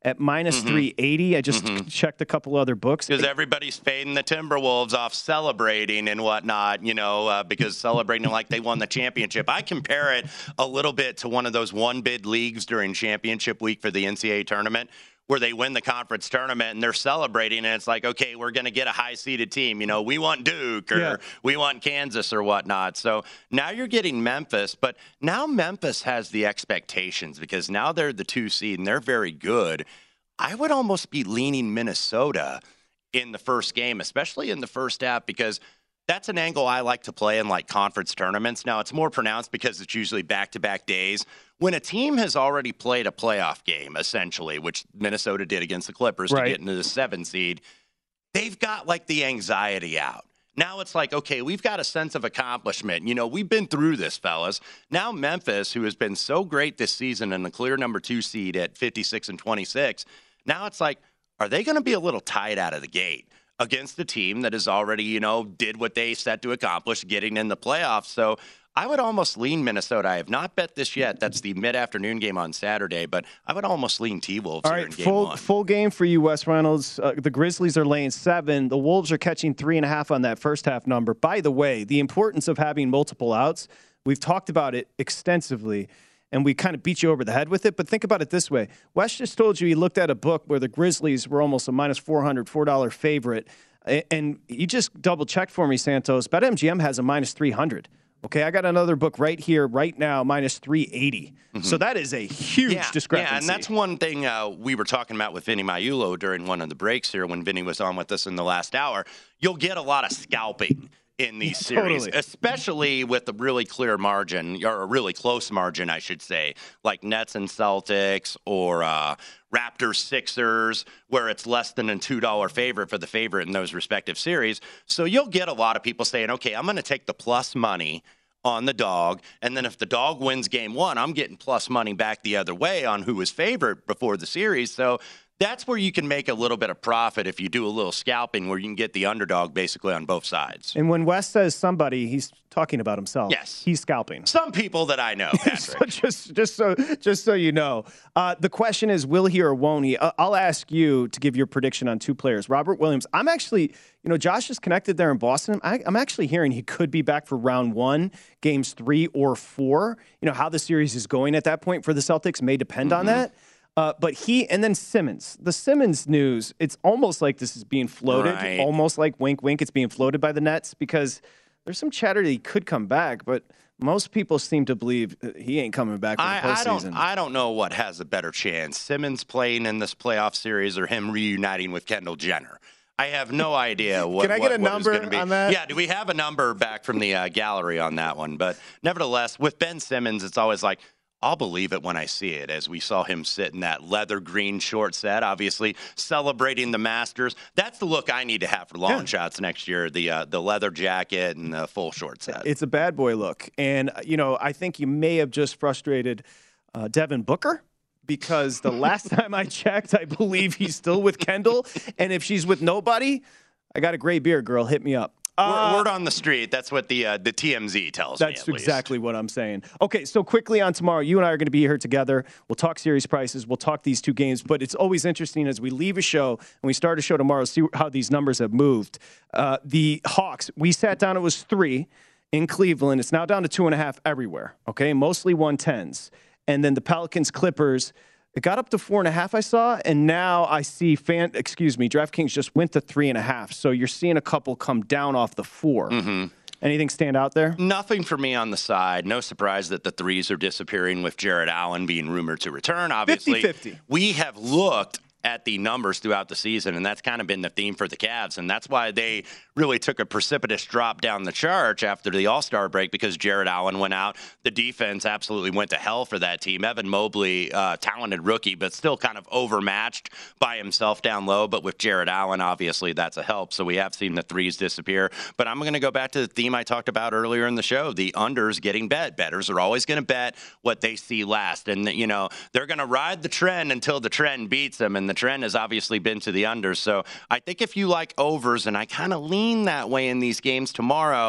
at minus mm-hmm. three eighty. I just mm-hmm. checked a couple other books. Because everybody's fading the Timberwolves off celebrating and whatnot, you know, uh, because celebrating like they won the championship. I compare it a little bit to one of those one-bid leagues during championship week for the N C double A tournament, where they win the conference tournament and they're celebrating, and it's like, okay, we're going to get a high-seeded team. You know, we want Duke or yeah. we want Kansas or whatnot. So now you're getting Memphis, but now Memphis has the expectations because now they're the two seed and they're very good. I would almost be leaning Minnesota in the first game, especially in the first half, because that's an angle I like to play in like conference tournaments. Now, it's more pronounced because it's usually back-to-back days. When a team has already played a playoff game, essentially, which Minnesota did against the Clippers right. to get into the seven seed, they've got like the anxiety out. Now it's like, okay, we've got a sense of accomplishment. You know, we've been through this, fellas. Now Memphis, who has been so great this season and the clear number two seed at fifty-six and twenty-six, now it's like, are they going to be a little tight out of the gate against the team that has already, you know, did what they set to accomplish, getting in the playoffs? So I would almost lean Minnesota. I have not bet this yet. That's the mid-afternoon game on Saturday, but I would almost lean T-Wolves All here right, in game full, one. Full game for you, Wes Reynolds. Uh, the Grizzlies are laying seven. The Wolves are catching three and a half on that first half number. By the way, the importance of having multiple outs, we've talked about it extensively, and we kind of beat you over the head with it. But think about it this way. Wes just told you he looked at a book where the Grizzlies were almost a minus four hundred, four dollars favorite. And you just double-checked for me, Santos. BetMGM has a minus three hundred. Okay, I got another book right here, right now, minus three eighty. Mm-hmm. So that is a huge yeah, discrepancy. Yeah, and that's one thing uh, we were talking about with Vinny Maiulo during one of the breaks here when Vinny was on with us in the last hour. You'll get a lot of scalping in these series, totally. especially with a really clear margin, or a really close margin, I should say, like Nets and Celtics or uh, Raptors Sixers, where it's less than a two dollar favorite for the favorite in those respective series. So you'll get a lot of people saying, okay, I'm going to take the plus money on the dog, and then if the dog wins game one, I'm getting plus money back the other way on who was favorite before the series. So that's where you can make a little bit of profit if you do a little scalping, where you can get the underdog basically on both sides. And when Wes says somebody, he's talking about himself. Yes. He's scalping. Some people that I know, Patrick. so just, just, so, just so you know. Uh, the question is, will he or won't he? Uh, I'll ask you to give your prediction on two players. Robert Williams, I'm actually, you know, Josh is connected there in Boston. I, I'm actually hearing he could be back for round one, games three or four. You know, how the series is going at that point for the Celtics may depend mm-hmm. on that. Uh, but he, and then Simmons. The Simmons news, it's almost like this is being floated, right. almost like wink, wink, it's being floated by the Nets, because there's some chatter that he could come back, but most people seem to believe he ain't coming back for the I, I postseason. don't, I don't know what has a better chance, Simmons playing in this playoff series or him reuniting with Kendall Jenner. I have no idea what. Can I get what, a what number be. on that? Yeah, do we have a number back from the uh, gallery on that one? But nevertheless, with Ben Simmons, it's always like, I'll believe it when I see it, as we saw him sit in that leather green short set, obviously celebrating the Masters. That's the look I need to have for long yeah. shots next year, the uh, the leather jacket and the full short set. It's a bad boy look. And, you know, I think you may have just frustrated uh, Devin Booker, because the last time I checked, I believe he's still with Kendall. And if she's with nobody, I got a gray beard, girl. Hit me up. Uh, Word on the street. That's what the uh, the T M Z tells me. That's exactly what I'm saying. Okay, so quickly on tomorrow, you and I are going to be here together. We'll talk series prices. We'll talk these two games. But it's always interesting as we leave a show and we start a show tomorrow, see how these numbers have moved. Uh, the Hawks, we sat down, it was three in Cleveland. It's now down to two and a half everywhere, okay? Mostly one tens. And then the Pelicans, Clippers, it got up to four and a half, I saw, and now I see fan. Excuse me, DraftKings just went to three and a half. So you're seeing a couple come down off the four. Mm-hmm. Anything stand out there? Nothing for me on the side. No surprise that the threes are disappearing with Jarrett Allen being rumored to return. Obviously, fifty-fifty. We have looked at the numbers throughout the season, and that's kind of been the theme for the Cavs, and that's why they really took a precipitous drop down the chart after the All-Star break, because Jarrett Allen went out. The defense absolutely went to hell for that team. Evan Mobley, uh, talented rookie, but still kind of overmatched by himself down low, but with Jarrett Allen, obviously that's a help, so we have seen the threes disappear. But I'm going to go back to the theme I talked about earlier in the show, the unders getting bet. Bettors are always going to bet what they see last, and, you know, they're going to ride the trend until the trend beats them, and the trend has obviously been to the unders. So I think if you like overs, and I kind of lean that way in these games tomorrow,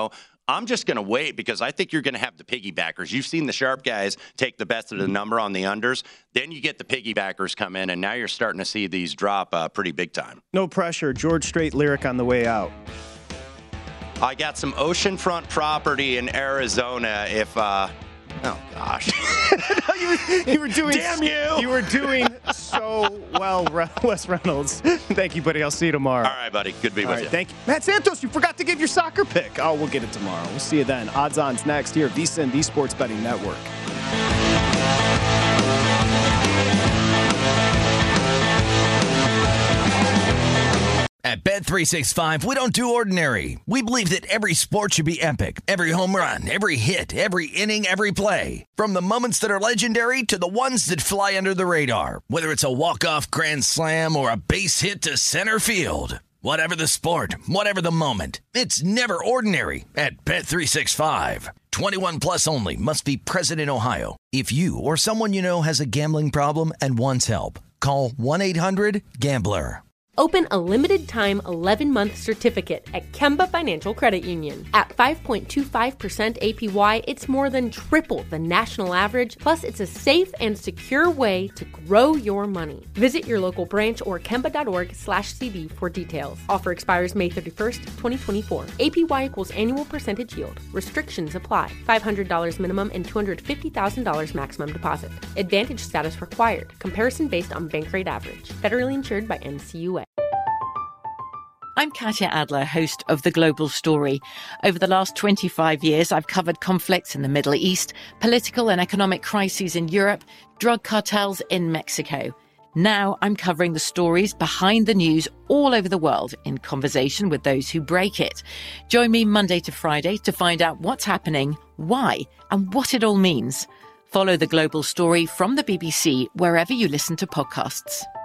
I'm just going to wait because I think you're going to have the piggybackers. You've seen the sharp guys take the best of the number on the unders. Then you get the piggybackers come in, and now you're starting to see these drop uh, pretty big time. No pressure. George Strait lyric on the way out. I got some oceanfront property in Arizona if uh, – oh, gosh. no, you, were, you were doing Damn you! You were doing so well, Wes Reynolds. Thank you, buddy. I'll see you tomorrow. All right, buddy. Good to be All with right, you. Thank you. Matt Santos, you forgot to give your soccer pick. Oh, we'll get it tomorrow. We'll see you then. Odds On's next here at VSiN, the Sports Betting Network. At Bet three sixty-five, we don't do ordinary. We believe that every sport should be epic. Every home run, every hit, every inning, every play. From the moments that are legendary to the ones that fly under the radar. Whether it's a walk-off grand slam or a base hit to center field. Whatever the sport, whatever the moment. It's never ordinary at Bet three sixty-five. twenty-one plus only. Must be present in Ohio. If you or someone you know has a gambling problem and wants help, call one eight hundred gambler. Open a limited-time eleven-month certificate at Kemba Financial Credit Union. At five point two five percent A P Y, it's more than triple the national average, plus it's a safe and secure way to grow your money. Visit your local branch or kemba.org slash CD for details. Offer expires May thirty-first, twenty twenty-four. A P Y equals annual percentage yield. Restrictions apply. five hundred dollars minimum and two hundred fifty thousand dollars maximum deposit. Advantage status required. Comparison based on bank rate average. Federally insured by N C U A. I'm Katya Adler, host of The Global Story. Over the last twenty-five years, I've covered conflicts in the Middle East, political and economic crises in Europe, drug cartels in Mexico. Now I'm covering the stories behind the news all over the world in conversation with those who break it. Join me Monday to Friday to find out what's happening, why, and what it all means. Follow The Global Story from the B B C wherever you listen to podcasts.